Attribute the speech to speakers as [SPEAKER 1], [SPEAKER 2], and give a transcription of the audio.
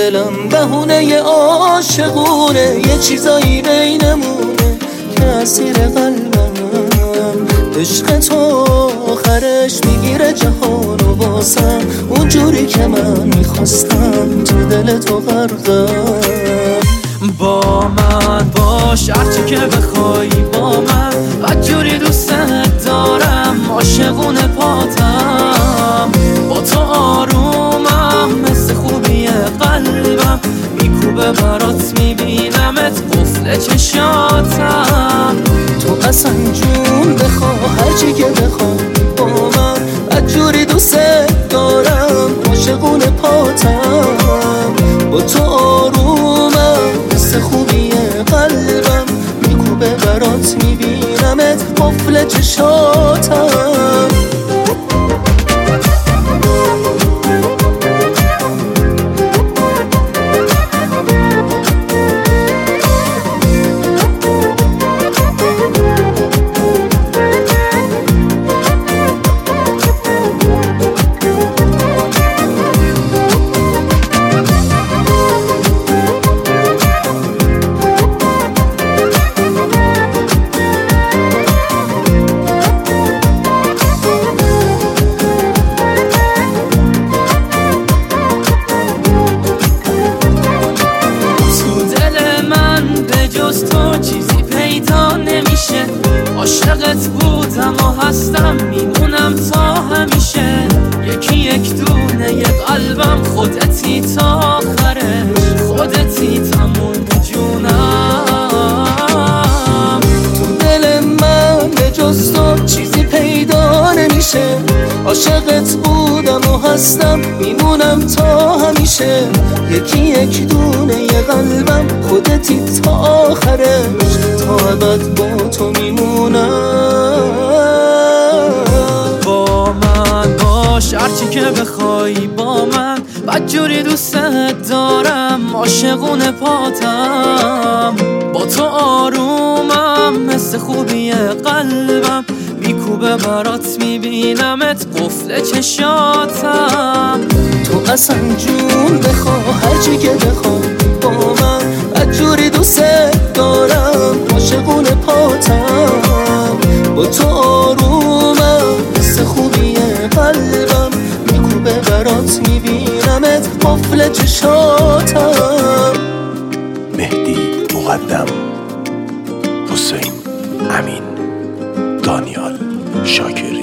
[SPEAKER 1] دلم بهونه عاشقونه، یه چیزایی بینمونه که اسیر قلبم. عشق تو آخرش میگیره جهانو واسم، اونجوری که من میخواستم تو دل تو غرقم.
[SPEAKER 2] با من باش هرچی که بخوای با من، بدجوری دوستت دارم عاشقونه پاتم. با تو آرومم مثل خوبی قلبم، میکوبه برات میبینمت قفل چشاتم.
[SPEAKER 1] تو اصلا جون بخوا هرچی که بخوای با من، بدجوری دوستت دارم عاشقونه پاتم. با تو آرومم مثل خوبی قلبم، میکوبه برات میبینمت قفل چشاتم.
[SPEAKER 2] تو چیزی پیدا نمیشه، عاشقت بودم و هستم میمونم تا همیشه. یکی یک دونه یه قلبم، خودتی تا آخرش، خودتی تموم جونم.
[SPEAKER 1] تو دل من به جز تو چیزی پیدا نمیشه، عاشقت بودم و هستم میمونم تا همیشه. یکی یک دونه یه قلبم، خودتی تا آخرش، تا ابد با تو میمونم.
[SPEAKER 2] با من باش هرچی که بخوای با من، بدجوری دوستت دارم عاشقونه پاتم. با تو آرومم مثل خوبی قلبم، میکوبه برات میبینمت قفل چشاتم.
[SPEAKER 1] تو اصلا جون بخوا هرچی که بخوای با من، بدجوری دوستت دارم عاشقونه پاتم. با تو آرومم مثل خوبی قلبم، میکوبه برات میبینمت قفل چشاتم.
[SPEAKER 3] مهدی مقدم، حسین امین، دانیال شاکر.